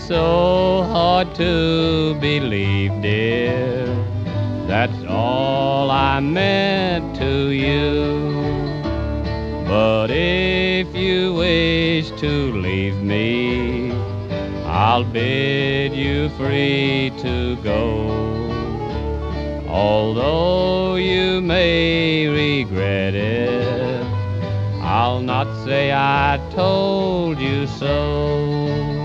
so hard to believe, dear. That's all I meant to you. But if you wish to leave me, I'll bid you free to go. Although you may regret it, I'll not say I told you so.